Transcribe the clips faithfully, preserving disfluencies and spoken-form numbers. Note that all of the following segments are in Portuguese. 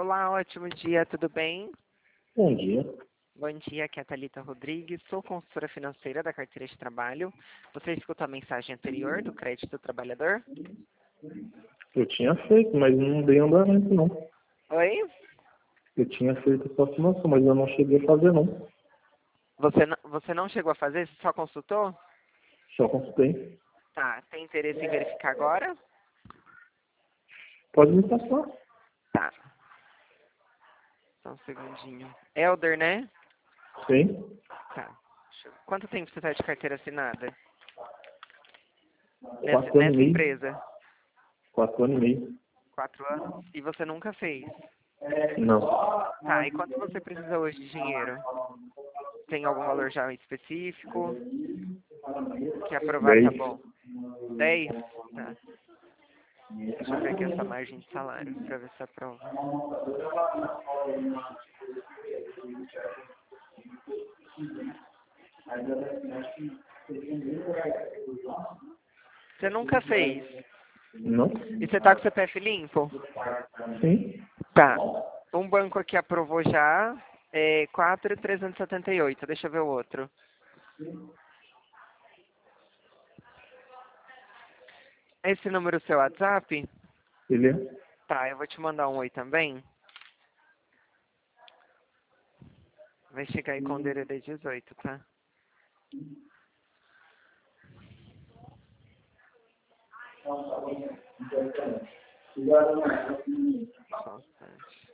Olá, ótimo dia, tudo bem? Bom dia. Bom dia, aqui é a Thalita Rodrigues, sou consultora financeira da carteira de trabalho. Você escutou a mensagem anterior do crédito do trabalhador? Eu tinha feito, mas não dei andamento, não. Oi? Eu tinha feito essa assinação, mas eu não cheguei a fazer, não. Você não, você não chegou a fazer? Você só consultou? Só consultei. Tá, tem interesse em verificar agora? Pode me passar? Tá. Só um segundinho. Elder, né? Sim. Tá. Deixa eu- Quanto tempo você está de carteira assinada? Nessa, Quatro anos e nessa meio. empresa? Quatro anos e meio. Quatro anos? E você nunca fez? Não. Tá, e quanto você precisa hoje de dinheiro? Tem algum valor já específico? Que aprovar tá Dez. bom. Dez? Tá. Deixa eu ver aqui essa margem de salário pra ver se aprova. Você nunca fez? Não? E você tá com o C P F limpo? Sim. Tá. Um banco aqui aprovou já. É quatro mil trezentos e setenta e oito. Deixa eu ver o outro. Esse número é o seu WhatsApp? Ele é? Tá, eu vou te mandar um oi também. Vai chegar aí com o D D dezoito, tá? Só um instante.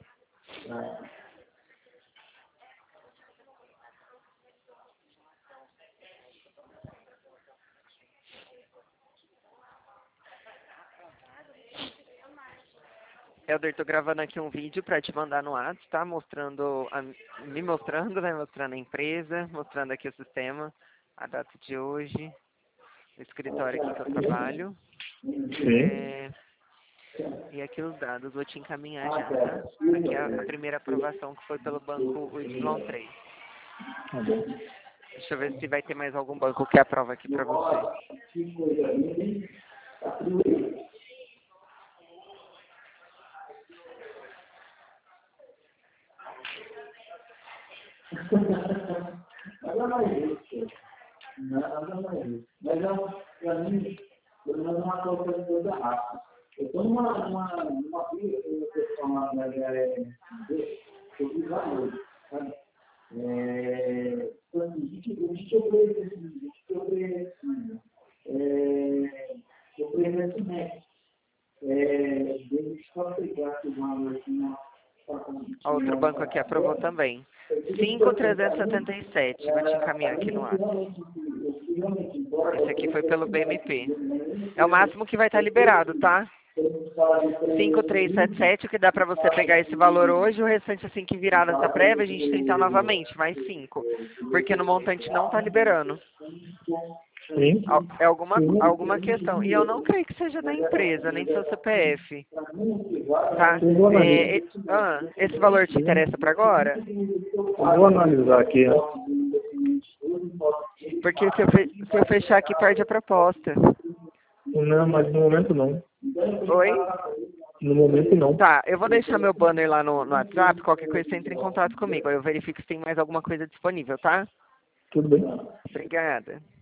Helder, tô gravando aqui um vídeo pra te mandar no WhatsApp, tá? Mostrando, a, me mostrando, né? Mostrando a empresa, mostrando aqui o sistema, a data de hoje, o escritório aqui que eu trabalho. Sim. É, e aqui os dados, vou te encaminhar já, tá? Aqui é a, a primeira aprovação que foi pelo banco Y três. Tá bom. Deixa eu ver se vai ter mais algum banco que aprova aqui pra você. Nada mais isso. Nada mais isso. Mas para mim, pelo menos uma coisa rápida. Eu estou numa uma, uma briga que eu estou falando da H R sobre valores, sabe? É, então, a gente a gente oferece, a gente oferece, é, oferece métodos. É, deixa eu só pegar esse valor aqui na. Outro banco aqui aprovou também. cinco mil trezentos e setenta e sete. Vou te encaminhar aqui no WhatsApp. Esse aqui foi pelo B M P. É o máximo que vai estar liberado, tá? cinco mil trezentos e setenta e sete, o que dá pra você pegar esse valor hoje. O restante, assim que virar nessa prévia, a gente tentar novamente, mais cinco. Porque no montante não tá liberando. Sim. Al- É alguma, alguma questão. E eu não creio que seja da empresa, nem do seu C P F. Tá? Eu vou analisar. É, e- ah, esse valor te interessa pra agora? Eu vou analisar aqui, né? Porque se eu, fe- se eu fechar aqui, perde a proposta. Não, mas no momento não. Oi? No momento não. Tá, eu vou deixar meu banner lá no, no WhatsApp, qualquer coisa você entra em contato comigo. Aí eu verifico se tem mais alguma coisa disponível, tá? Tudo bem. Obrigada.